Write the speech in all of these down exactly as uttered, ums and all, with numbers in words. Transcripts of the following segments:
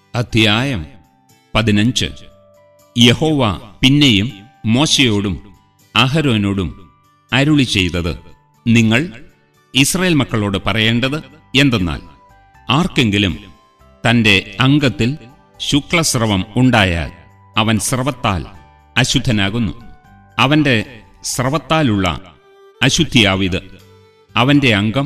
അധ്യായം പതിനഞ്ച്. യഹോവ പിന്നെയും മോശെയോടും അഹരോനോടും അരുളി ചെയ്തത്, നിങ്ങൾ ഇസ്രായേൽ മക്കളോട് പറയേണ്ടത് എന്തെന്നാൽ, ആർക്കെങ്കിലും തന്റെ അംഗത്തിൽ ശുക്ലസ്രവം ഉണ്ടായാൽ അവൻ സ്രവത്താൽ അശുദ്ധനാകുന്നു. അവന്റെ സ്രവത്താലുള്ള അശുദ്ധിയാവിത്. അവന്റെ അംഗം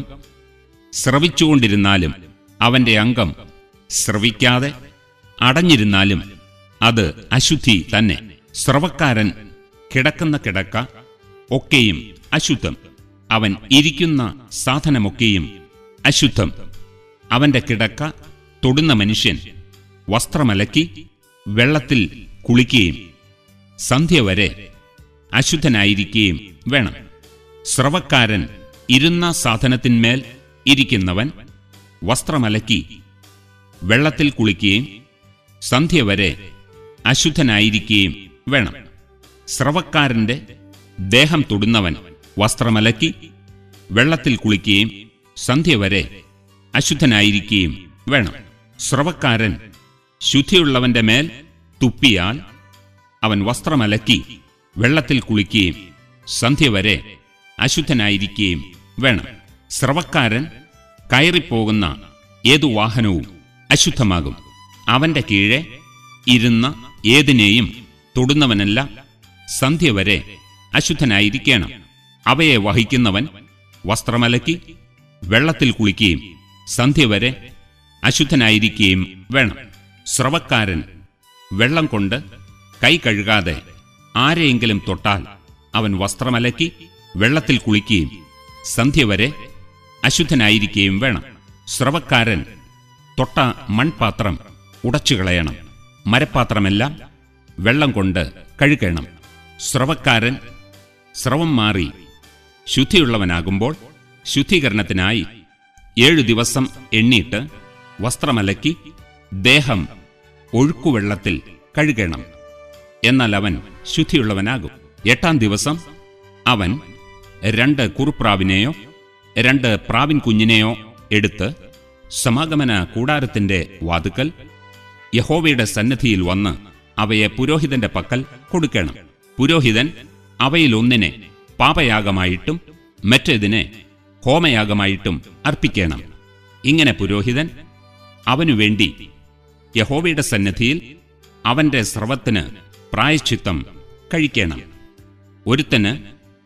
സ്രവിച്ചുകൊണ്ടിരുന്നാലും അവന്റെ അംഗം സ്രവിക്കാതെ അടഞ്ഞിരുന്നാലും അത് അശുദ്ധി തന്നെ. സ്രവക്കാരൻ കിടക്കുന്ന കിടക്ക ഒക്കെയും അശുദ്ധം. അവൻ ഇരിക്കുന്ന സാധനമൊക്കെയും അശുദ്ധം. അവന്റെ കിടക്ക തൊടുന്ന മനുഷ്യൻ വസ്ത്രമലക്കി വെള്ളത്തിൽ കുളിക്കുകയും സന്ധ്യ വരെ അശുദ്ധനായിരിക്കുകയും വേണം. സ്രവക്കാരൻ ഇരുന്ന സാധനത്തിന്മേൽ ഇരിക്കുന്നവൻ വസ്ത്രമലക്കി വെള്ളത്തിൽ കുളിക്കുകയും സന്ധ്യ വരെ അശുദ്ധനായിരിക്കുകയും വേണം. സ്രവക്കാരന്റെ ദേഹം തൊടുന്നവൻ വസ്ത്രമലക്കി വെള്ളത്തിൽ കുളിക്കുകയും സന്ധ്യ വരെ അശുദ്ധനായിരിക്കുകയും വേണം. സ്രവക്കാരൻ ശുദ്ധിയുള്ളവന്റെ മേൽ തുപ്പിയാൽ അവൻ വസ്ത്രമലക്കി വെള്ളത്തിൽ കുളിക്കുകയും സന്ധ്യ വരെ അശുദ്ധനായിരിക്കുകയും വേണം. സ്രവക്കാരൻ കയറിപ്പോകുന്ന ഏതു വാഹനവും അശുദ്ധമാകും. അവന്റെ കീഴെ ഇരുന്ന ഏതിനെയും തൊടുന്നവനെല്ലാം സന്ധ്യ വരെ അശുദ്ധനായിരിക്കണം. അവയെ വഹിക്കുന്നവൻ വസ്ത്രമലക്കി വെള്ളത്തിൽ കുളിക്കുകയും സന്ധ്യ വരെ അശുദ്ധനായിരിക്കുകയും വേണം. സ്രവക്കാരൻ വെള്ളം കൊണ്ട് കൈ കഴുകാതെ ആരെയെങ്കിലും തൊട്ടാൽ അവൻ വസ്ത്രമലക്കി വെള്ളത്തിൽ കുളിക്കുകയും സന്ധ്യ വരെ അശുദ്ധനായിരിക്കുകയും വേണം. സ്രവക്കാരൻ തൊട്ട മൺപാത്രം ഉടച്ചുകളയണം. മരപ്പാത്രമെല്ലാം വെള്ളം കൊണ്ട് കഴുകണം. സ്രവക്കാരൻ സ്രവം മാറി ശുദ്ധിയുള്ളവനാകുമ്പോൾ ശുദ്ധീകരണത്തിനായി ഏഴു ദിവസം എണ്ണീട്ട് വസ്ത്രമലക്കി ദേഹം ഒഴുക്കുവെള്ളത്തിൽ കഴുകണം. എന്നാൽ അവൻ ശുദ്ധിയുള്ളവനാകും. എട്ടാം ദിവസം അവൻ രണ്ട് കുറുപ്രാവിനെയോ രണ്ട് പ്രാവിൻ കുഞ്ഞിനെയോ എടുത്ത് സമാഗമന കൂടാരത്തിന്റെ വാതുക്കൽ യഹോവയുടെ സന്നിധിയിൽ വന്ന് അവയെ പുരോഹിതന്റെ പക്കൽ കൊടുക്കണം. പുരോഹിതൻ അവയിലൊന്നിനെ പാപയാഗമായിട്ടും മറ്റേതിനെ ഹോമയാഗമായിട്ടും അർപ്പിക്കണം. ഇങ്ങനെ പുരോഹിതൻ അവനുവേണ്ടി യഹോവയുടെ സന്നിധിയിൽ അവന്റെ സ്രവത്തിന് പ്രായശ്ചിത്തം കഴിക്കണം. ഒരുത്തന്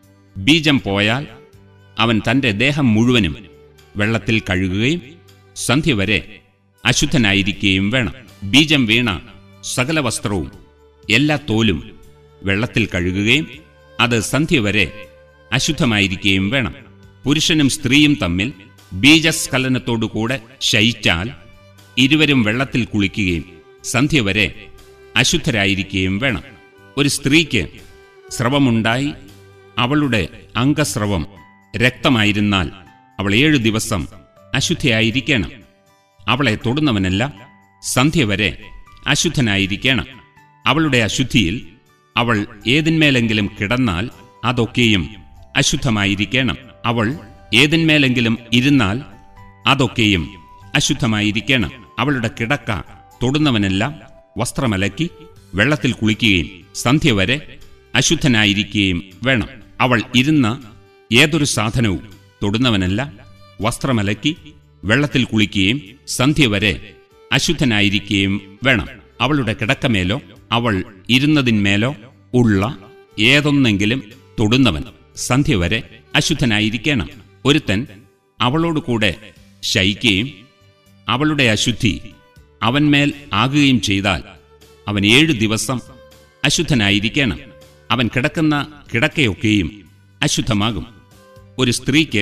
ബീജം പോയാൽ അവൻ തന്റെ ദേഹം മുഴുവനും വെള്ളത്തിൽ കഴുകുകയും സന്ധ്യ വരെ അശുദ്ധനായിരിക്കുകയും വേണം. ബീജം വീണ സകല വസ്ത്രവും എല്ലാ തോലും വെള്ളത്തിൽ കഴുകുകയും അത് സന്ധ്യ വരെ അശുദ്ധമായിരിക്കുകയും വേണം. പുരുഷനും സ്ത്രീയും തമ്മിൽ ബീജസ്ഖലനത്തോടുകൂടെ ശയിച്ചാൽ ഇരുവരും വെള്ളത്തിൽ കുളിക്കുകയും സന്ധ്യ വരെ അശുദ്ധരായിരിക്കുകയും വേണം. ഒരു സ്ത്രീക്ക് സ്രവമുണ്ടായി അവളുടെ അംഗസ്രവം രക്തമായിരുന്നാൽ അവൾ ഏഴു ദിവസം അശുദ്ധയായിരിക്കണം. അവളെ തൊടുന്നവനെല്ലാം സന്ധ്യ വരെ അശുദ്ധനായിരിക്കണം. അവളുടെ അശുദ്ധിയിൽ അവൾ ഏതിന്മേലെങ്കിലും കിടന്നാൽ അതൊക്കെയും അശുദ്ധമായിരിക്കണം. അവൾ ഏതിന്മേലെങ്കിലും ഇരുന്നാൽ അതൊക്കെയും അശുദ്ധമായിരിക്കണം. അവളുടെ കിടക്ക തൊടുന്നവനെല്ലാം വസ്ത്രമലക്കി വെള്ളത്തിൽ കുളിക്കുകയും സന്ധ്യ വരെ അശുദ്ധനായിരിക്കുകയും വേണം. അവൾ ഇരുന്ന ഏതൊരു സാധനവും തൊടുന്നവനെല്ലാം വസ്ത്രമലക്കി വെള്ളത്തിൽ കുളിക്കുകയും സന്ധ്യ വരെ അശുദ്ധനായിരിക്കുകയും വേണം. അവളുടെ കിടക്കമേലോ അവൾ ഇരുന്നതിന്മേലോ ഉള്ള ഏതൊന്നെങ്കിലും തൊടുന്നവൻ സന്ധ്യ വരെ അശുദ്ധനായിരിക്കണം. ഒരുത്തൻ അവളോടുകൂടെ ശയിക്കുകയും അവളുടെ അശുദ്ധി അവന്മേൽ ആകുകയും ചെയ്താൽ അവൻ ഏഴു ദിവസം അശുദ്ധനായിരിക്കണം. അവൻ കിടക്കുന്ന കിടക്കയൊക്കെയും അശുദ്ധമാകും. ഒരു സ്ത്രീക്ക്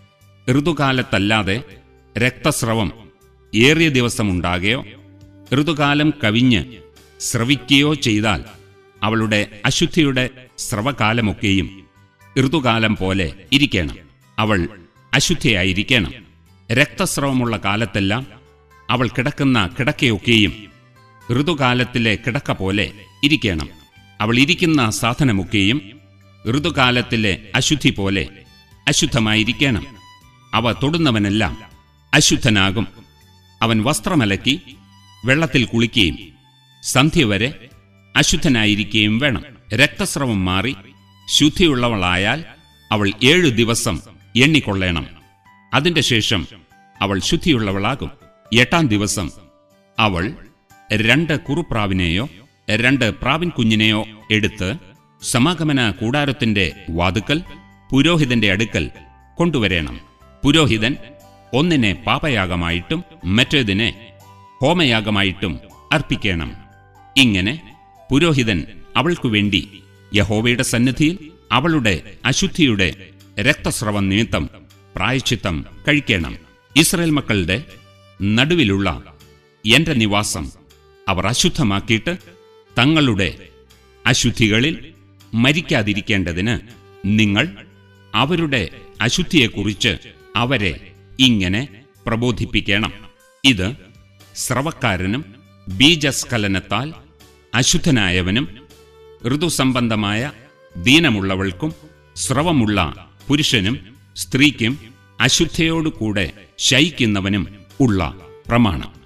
ഋതുകാലത്തല്ലാതെ രക്തസ്രവം ഏറിയ ദിവസമുണ്ടാകുകയോ ഋതുകാലം കവിഞ്ഞ് സ്രവിക്കുകയോ ചെയ്താൽ അവളുടെ അശുദ്ധിയുടെ സ്രവകാലമൊക്കെയും ഋതുകാലം പോലെ ഇരിക്കണം. അവൾ അശുദ്ധയായിരിക്കണം. രക്തസ്രവമുള്ള കാലത്തെല്ലാം അവൾ കിടക്കുന്ന കിടക്കയൊക്കെയും ഋതുകാലത്തിലെ കിടക്ക പോലെ ഇരിക്കണം. അവൾ ഇരിക്കുന്ന സാധനമൊക്കെയും ഋതുകാലത്തിലെ അശുദ്ധി പോലെ അശുദ്ധമായിരിക്കണം. അവ തൊടുന്നവനെല്ലാം അശുദ്ധനാകും. അവൻ വസ്ത്രമലക്കി വെള്ളത്തിൽ കുളിക്കുകയും സന്ധ്യ വരെ അശുദ്ധനായിരിക്കുകയും വേണം. രക്തസ്രവം മാറി ശുദ്ധിയുള്ളവളായാൽ അവൾ ഏഴു ദിവസം എണ്ണിക്കൊള്ളേണം. അതിന്റെ ശേഷം അവൾ ശുദ്ധിയുള്ളവളാകും. എട്ടാം ദിവസം അവൾ രണ്ട് കുറുപ്രാവിനെയോ രണ്ട് പ്രാവിൻ കുഞ്ഞിനെയോ എടുത്ത് സമാഗമന കൂടാരത്തിന്റെ വാതുക്കൽ പുരോഹിതന്റെ അടുക്കൽ കൊണ്ടുവരേണം. പുരോഹിതൻ ഒന്നിനെ പാപയാഗമായിട്ടും മറ്റേതിനെ ഹോമയാഗമായിട്ടും അർപ്പിക്കണം. ഇങ്ങനെ പുരോഹിതൻ അവൾക്കു വേണ്ടി യഹോവയുടെ സന്നിധിയിൽ അവളുടെ അശുദ്ധിയുടെ രക്തസ്രവം നിമിത്തം പ്രായശ്ചിത്തം കഴിക്കണം. ഇസ്രായേൽ മക്കളുടെ നടുവിലുള്ള എന്റെ നിവാസം അവർ അശുദ്ധമാക്കിയിട്ട് തങ്ങളുടെ അശുദ്ധികളിൽ മരിക്കാതിരിക്കേണ്ടതിന് നിങ്ങൾ അവരുടെ അശുദ്ധിയെക്കുറിച്ച് അവരെ ഇങ്ങനെ പ്രബോധിപ്പിക്കണം. ഇത് സ്രവക്കാരനും ബീജസ്ഖലനത്താൽ അശുദ്ധനായവനും ഋതുസംബന്ധമായ ദീനമുള്ളവൾക്കും സ്രവമുള്ള പുരുഷനും സ്ത്രീക്കും അശുദ്ധയോടുകൂടെ ശയിക്കുന്നവനും ഉള്ള പ്രമാണം.